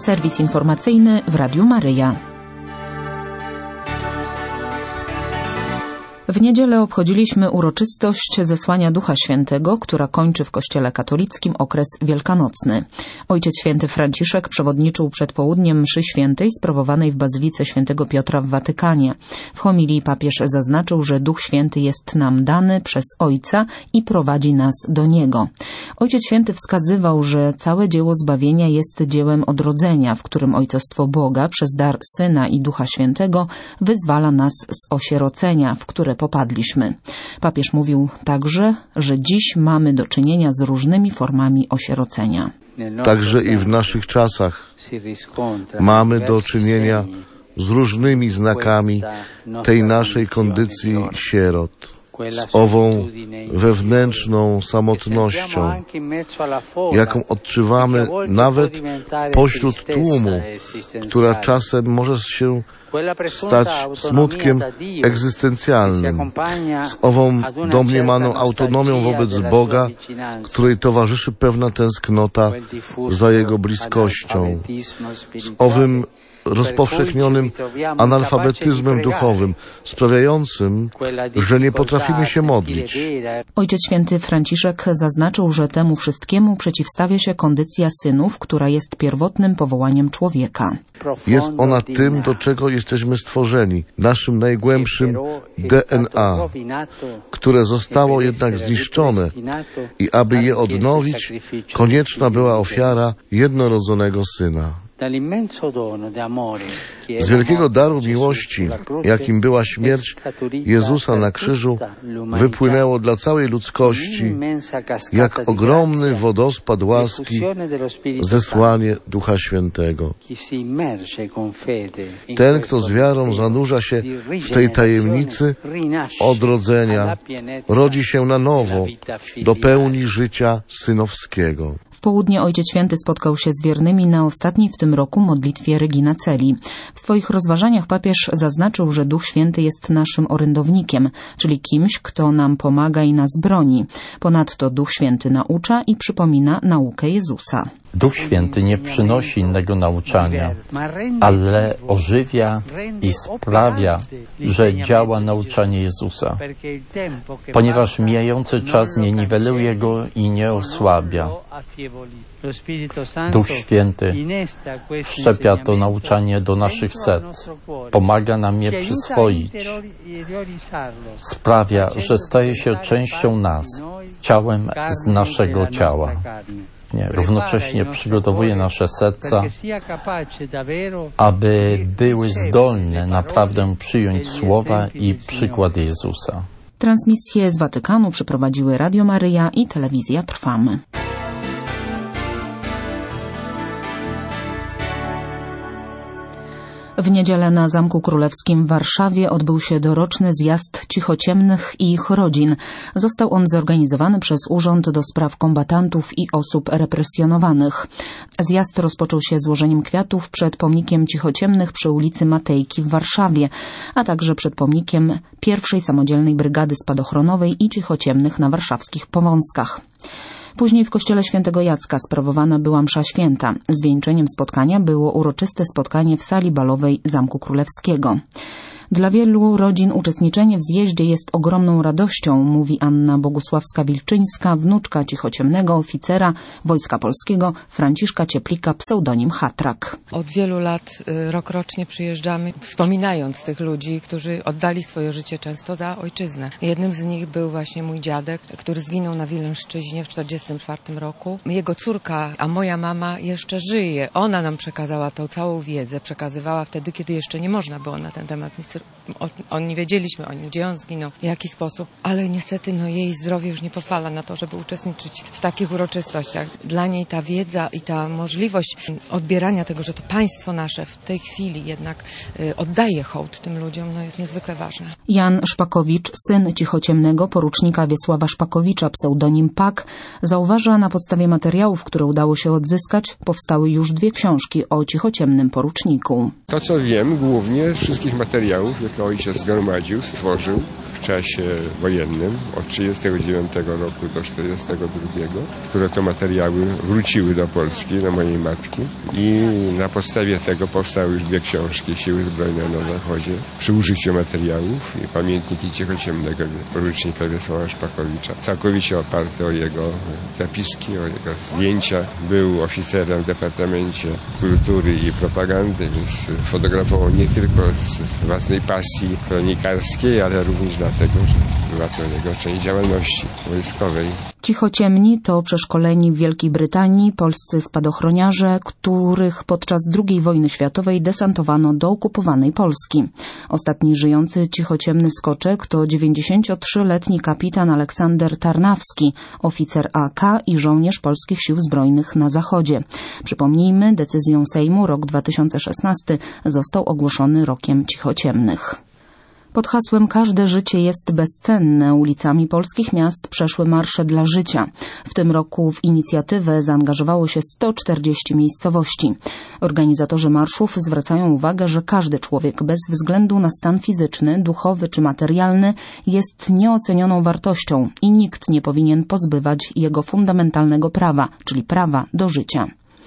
serwis informacyjny w Radiu Maryja. W niedzielę obchodziliśmy uroczystość zesłania Ducha Świętego, która kończy w Kościele katolickim okres wielkanocny. Ojciec Święty Franciszek przewodniczył przed południem mszy świętej sprawowanej w Bazylice Świętego Piotra w Watykanie. W homilii papież zaznaczył, że Duch Święty jest nam dany przez Ojca i prowadzi nas do Niego. Ojciec Święty wskazywał, że całe dzieło zbawienia jest dziełem odrodzenia, w którym Ojcostwo Boga przez dar Syna i Ducha Świętego wyzwala nas z osierocenia, w które popadliśmy. Papież mówił także, że dziś mamy do czynienia z różnymi formami osierocenia. Także i w naszych czasach mamy do czynienia z różnymi znakami tej naszej kondycji sierot, z ową wewnętrzną samotnością, jaką odczuwamy nawet pośród tłumu, która czasem może się stać smutkiem egzystencjalnym, z ową domniemaną autonomią wobec Boga, której towarzyszy pewna tęsknota za Jego bliskością, z owym rozpowszechnionym analfabetyzmem duchowym, sprawiającym, że nie potrafimy się modlić. Ojciec Święty Franciszek zaznaczył, że temu wszystkiemu przeciwstawia się kondycja synów, która jest pierwotnym powołaniem człowieka. Jest ona tym, do czego jesteśmy stworzeni, naszym najgłębszym DNA, które zostało jednak zniszczone i aby je odnowić, konieczna była ofiara jednorodzonego Syna. Z wielkiego daru miłości, jakim była śmierć Jezusa na krzyżu, wypłynęło dla całej ludzkości, jak ogromny wodospad łaski, zesłanie Ducha Świętego. Ten, kto z wiarą zanurza się w tej tajemnicy odrodzenia, rodzi się na nowo do pełni życia synowskiego. W południe Ojciec Święty spotkał się z wiernymi na ostatniej w tym roku modlitwie Regina Coeli. W swoich rozważaniach papież zaznaczył, że Duch Święty jest naszym orędownikiem, czyli kimś, kto nam pomaga i nas broni. Ponadto Duch Święty naucza i przypomina naukę Jezusa. Duch Święty nie przynosi innego nauczania, ale ożywia i sprawia, że działa nauczanie Jezusa, ponieważ mijający czas nie niweluje go i nie osłabia. Duch Święty wszczepia to nauczanie do naszych serc, pomaga nam je przyswoić, sprawia, że staje się częścią nas, ciałem z naszego ciała. Równocześnie przygotowuje nasze serca, aby były zdolne naprawdę przyjąć słowa i przykład Jezusa. Transmisję z Watykanu przeprowadziły Radio Maryja i Telewizja Trwam. W niedzielę na Zamku Królewskim w Warszawie odbył się doroczny zjazd cichociemnych i ich rodzin. Został on zorganizowany przez Urząd do Spraw Kombatantów i Osób Represjonowanych. Zjazd rozpoczął się złożeniem kwiatów przed pomnikiem cichociemnych przy ulicy Matejki w Warszawie, a także przed pomnikiem pierwszej samodzielnej brygady spadochronowej i cichociemnych na warszawskich Powązkach. Później w kościele Świętego Jacka sprawowana była msza święta. Zwieńczeniem spotkania było uroczyste spotkanie w sali balowej Zamku Królewskiego. Dla wielu rodzin uczestniczenie w zjeździe jest ogromną radością, mówi Anna Bogusławska-Wilczyńska, wnuczka cichociemnego oficera Wojska Polskiego Franciszka Cieplika, pseudonim Hatrak. Od wielu lat rokrocznie przyjeżdżamy, wspominając tych ludzi, którzy oddali swoje życie często za ojczyznę. Jednym z nich był właśnie mój dziadek, który zginął na Wileńszczyźnie w 1944 roku. Jego córka, a moja mama jeszcze żyje. Ona nam przekazała tą całą wiedzę, przekazywała wtedy, kiedy jeszcze nie można było na ten temat nic. Nie wiedzieliśmy o nim, gdzie on zginął, w jaki sposób, ale niestety jej zdrowie już nie pozwala na to, żeby uczestniczyć w takich uroczystościach. Dla niej ta wiedza i ta możliwość odbierania tego, że to państwo nasze w tej chwili jednak oddaje hołd tym ludziom, jest niezwykle ważne. Jan Szpakowicz, syn cichociemnego porucznika Wiesława Szpakowicza, pseudonim Pak, zauważa na podstawie materiałów, które udało się odzyskać, powstały już 2 książki o cichociemnym poruczniku. To, co wiem, głównie z wszystkich materiałów, jakie ojciec zgromadził, stworzył, w czasie wojennym od 1939 roku do 1942, które to materiały wróciły do Polski, do mojej matki i na podstawie tego powstały już 2 książki Siły Zbrojne na Zachodzie przy użyciu materiałów i Pamiętniki Cichociemnego porucznika Wiesława Szpakowicza. Całkowicie oparte o jego zapiski, o jego zdjęcia. Był oficerem w Departamencie Kultury i Propagandy, więc fotografował nie tylko z własnej pasji kronikarskiej, ale również dlatego, że była to jego część działalności wojskowej. Cichociemni to przeszkoleni w Wielkiej Brytanii polscy spadochroniarze, których podczas II wojny światowej desantowano do okupowanej Polski. Ostatni żyjący cichociemny skoczek to 93-letni kapitan Aleksander Tarnawski, oficer AK i żołnierz Polskich Sił Zbrojnych na Zachodzie. Przypomnijmy, decyzją Sejmu rok 2016 został ogłoszony rokiem cichociemnych. Pod hasłem Każde życie jest bezcenne ulicami polskich miast przeszły marsze dla życia. W tym roku w inicjatywę zaangażowało się 140 miejscowości. Organizatorzy marszów zwracają uwagę, że każdy człowiek bez względu na stan fizyczny, duchowy czy materialny jest nieocenioną wartością i nikt nie powinien pozbywać jego fundamentalnego prawa, czyli prawa do życia.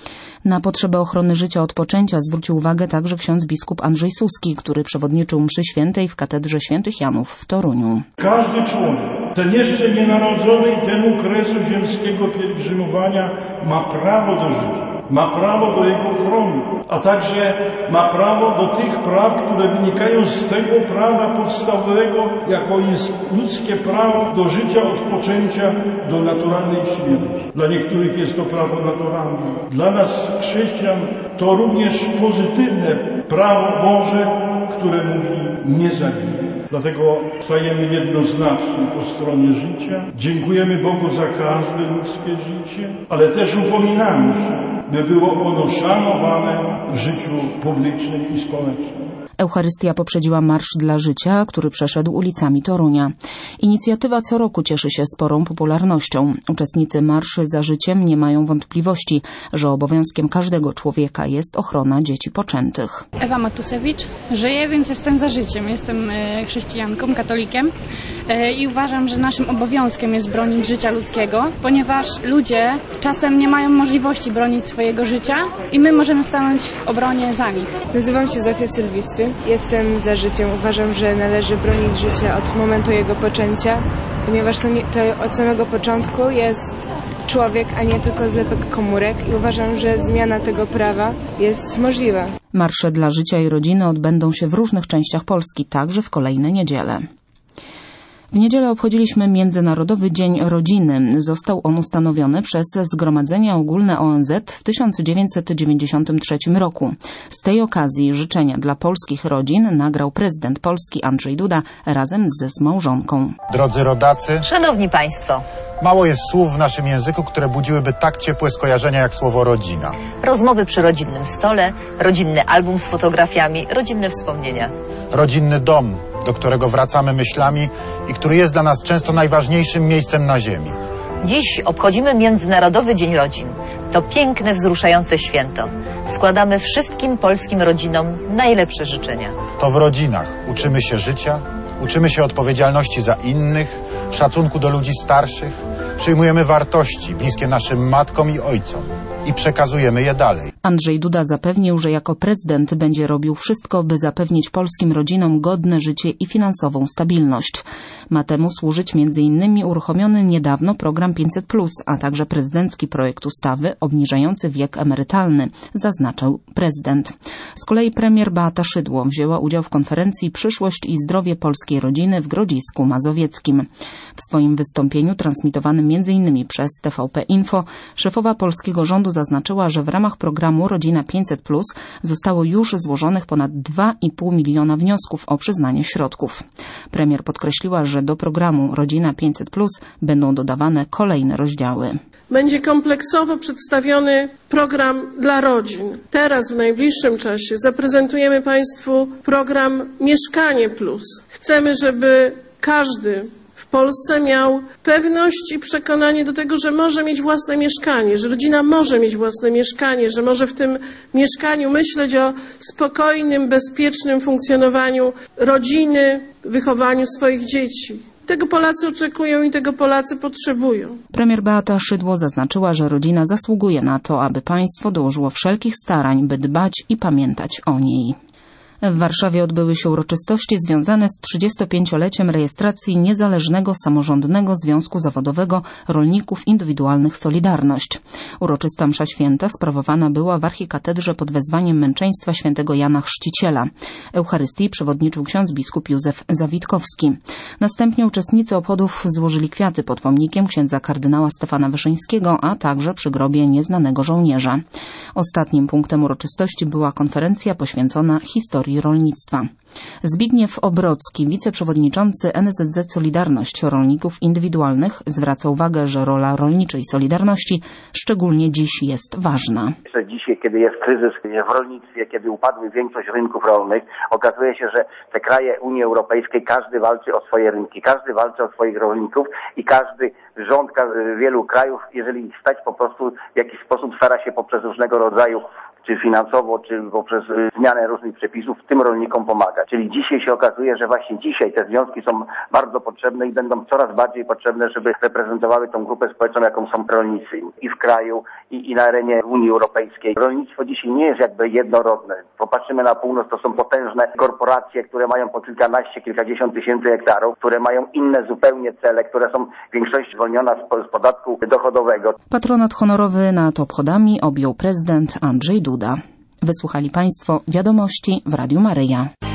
Na potrzebę ochrony życia od poczęcia zwrócił uwagę także ksiądz biskup Andrzej Suski, który przewodniczył mszy świętej w katedrze Świętych Janów w Toruniu. Każdy człowiek, ten jeszcze nienarodzony i ten u kresu ziemskiego pielgrzymowania ma prawo do życia. Ma prawo do jego ochrony, a także ma prawo do tych praw, które wynikają z tego prawa podstawowego, jaką jest ludzkie prawo do życia od poczęcia do naturalnej śmierci. Dla niektórych jest to prawo naturalne. Dla nas, chrześcijan, to również pozytywne prawo Boże, które mówi nie zabijaj. Dlatego stajemy jednoznacznie po stronie życia. Dziękujemy Bogu za każde ludzkie życie, ale też upominamy się, by było ono szanowane w życiu publicznym i społecznym. Eucharystia poprzedziła Marsz dla Życia, który przeszedł ulicami Torunia. Inicjatywa co roku cieszy się sporą popularnością. Uczestnicy Marszy za Życiem nie mają wątpliwości, że obowiązkiem każdego człowieka jest ochrona dzieci poczętych. Ewa Matusewicz, żyję, więc jestem za życiem. Jestem chrześcijanką, katolikiem i uważam, że naszym obowiązkiem jest bronić życia ludzkiego, ponieważ ludzie czasem nie mają możliwości bronić swojego życia i my możemy stanąć w obronie za nich. Nazywam się Zofia Sylwisty. Jestem za życiem. Uważam, że należy bronić życia od momentu jego poczęcia, ponieważ to od samego początku jest człowiek, a nie tylko zlepek komórek i uważam, że zmiana tego prawa jest możliwa. Marsze dla życia i rodziny odbędą się w różnych częściach Polski, także w kolejne niedziele. W niedzielę obchodziliśmy Międzynarodowy Dzień Rodziny. Został on ustanowiony przez Zgromadzenie Ogólne ONZ w 1993 roku. Z tej okazji życzenia dla polskich rodzin nagrał prezydent Polski Andrzej Duda razem z małżonką. Drodzy rodacy, szanowni państwo, mało jest słów w naszym języku, które budziłyby tak ciepłe skojarzenia jak słowo rodzina. Rozmowy przy rodzinnym stole, rodzinny album z fotografiami, rodzinne wspomnienia. Rodzinny dom, do którego wracamy myślami i który jest dla nas często najważniejszym miejscem na ziemi. Dziś obchodzimy Międzynarodowy Dzień Rodzin. To piękne, wzruszające święto. Składamy wszystkim polskim rodzinom najlepsze życzenia. To w rodzinach uczymy się życia, uczymy się odpowiedzialności za innych, szacunku do ludzi starszych, przyjmujemy wartości bliskie naszym matkom i ojcom i przekazujemy je dalej. Andrzej Duda zapewnił, że jako prezydent będzie robił wszystko, by zapewnić polskim rodzinom godne życie i finansową stabilność. Ma temu służyć m.in. uruchomiony niedawno program 500+, a także prezydencki projekt ustawy obniżający wiek emerytalny, zaznaczył prezydent. Z kolei premier Beata Szydło wzięła udział w konferencji Przyszłość i zdrowie polskiej rodziny w Grodzisku Mazowieckim. W swoim wystąpieniu transmitowanym m.in. przez TVP Info szefowa polskiego rządu zaznaczyła, że w ramach programu Rodzina 500+ zostało już złożonych ponad 2,5 miliona wniosków o przyznanie środków. Premier podkreśliła, że do programu Rodzina 500+ będą dodawane kolejne rozdziały. Będzie kompleksowo przedstawiony program dla rodzin. Teraz w najbliższym czasie zaprezentujemy Państwu program Mieszkanie Plus. Chcemy, żeby każdy w Polsce miał pewność i przekonanie do tego, że może mieć własne mieszkanie, że rodzina może mieć własne mieszkanie, że może w tym mieszkaniu myśleć o spokojnym, bezpiecznym funkcjonowaniu rodziny, wychowaniu swoich dzieci. Tego Polacy oczekują i tego Polacy potrzebują. Premier Beata Szydło zaznaczyła, że rodzina zasługuje na to, aby państwo dołożyło wszelkich starań, by dbać i pamiętać o niej. W Warszawie odbyły się uroczystości związane z 35-leciem rejestracji Niezależnego Samorządnego Związku Zawodowego Rolników Indywidualnych Solidarność. Uroczysta msza święta sprawowana była w archikatedrze pod wezwaniem męczeństwa świętego Jana Chrzciciela. Eucharystii przewodniczył ksiądz biskup Józef Zawitkowski. Następnie uczestnicy obchodów złożyli kwiaty pod pomnikiem księdza kardynała Stefana Wyszyńskiego, a także przy grobie nieznanego żołnierza. Ostatnim punktem uroczystości była konferencja poświęcona historii rolnictwa. Zbigniew Obrocki, wiceprzewodniczący NSZZ Solidarność Rolników Indywidualnych, zwraca uwagę, że rola rolniczej Solidarności szczególnie dziś jest ważna. Dzisiaj, kiedy jest kryzys w rolnictwie, kiedy upadły większość rynków rolnych, okazuje się, że te kraje Unii Europejskiej, każdy walczy o swoje rynki, każdy walczy o swoich rolników i każdy rząd wielu krajów, jeżeli stać po prostu w jakiś sposób stara się poprzez różnego rodzaju czy finansowo, czy poprzez zmianę różnych przepisów tym rolnikom pomagać. Czyli dzisiaj się okazuje, że właśnie dzisiaj te związki są bardzo potrzebne i będą coraz bardziej potrzebne, żeby reprezentowały tą grupę społeczną, jaką są rolnicy i w kraju, i na arenie Unii Europejskiej. Rolnictwo dzisiaj nie jest jakby jednorodne. Popatrzymy na północ, to są potężne korporacje, które mają po kilkanaście, kilkadziesiąt tysięcy hektarów, które mają inne zupełnie cele, które są w większości zwolnione z podatku dochodowego. Patronat honorowy nad obchodami objął prezydent Andrzej Duda. Wysłuchali Państwo wiadomości w Radiu Maryja.